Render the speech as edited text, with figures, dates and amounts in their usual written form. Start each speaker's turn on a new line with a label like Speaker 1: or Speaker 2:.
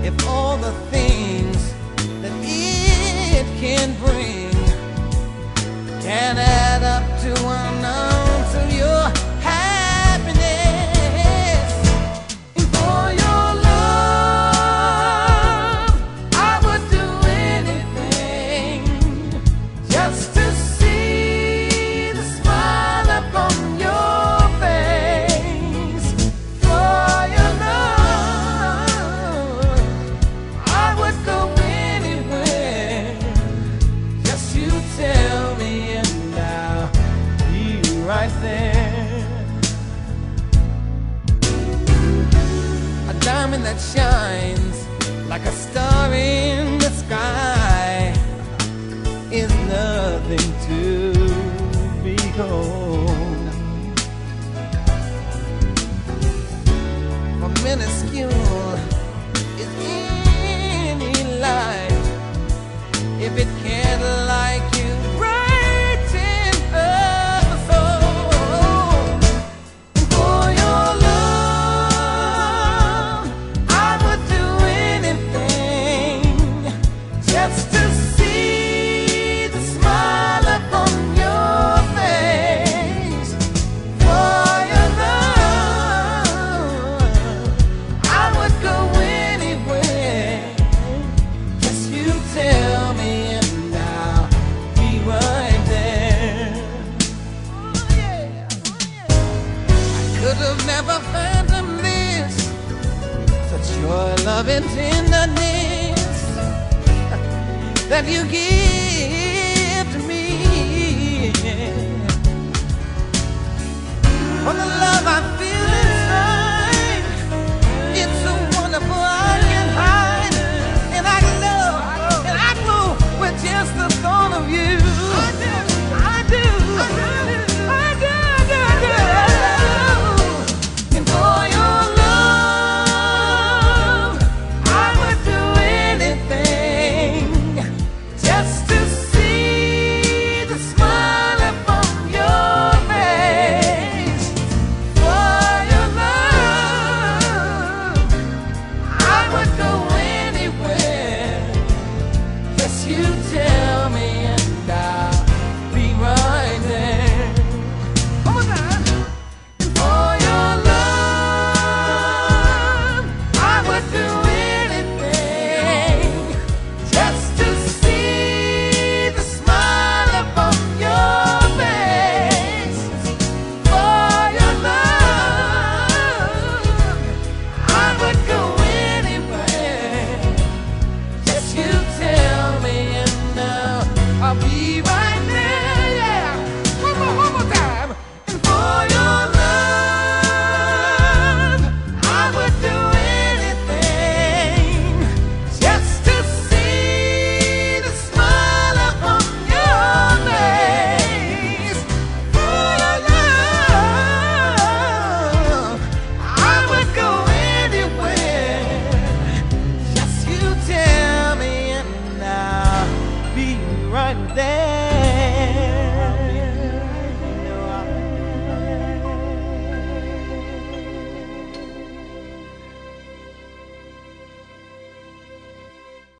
Speaker 1: if all the things that it can bring can add up to an ounce of your happiness. And for your love, I would do anything just to see the smile upon your face. For your love, I would go anywhere. Just you tell me and I'll be right there. A diamond that shines like a star in the sky is nothing to behold. For minuscule is any light if it can't like you brighten up the soul. And for your love, I would do anything just to see the smile upon your face. For your love, I would go anywhere. Just you tell me and I'll be right there. Oh yeah, oh yeah. I could have never fathomed this, such joy, love, and tenderness that you give.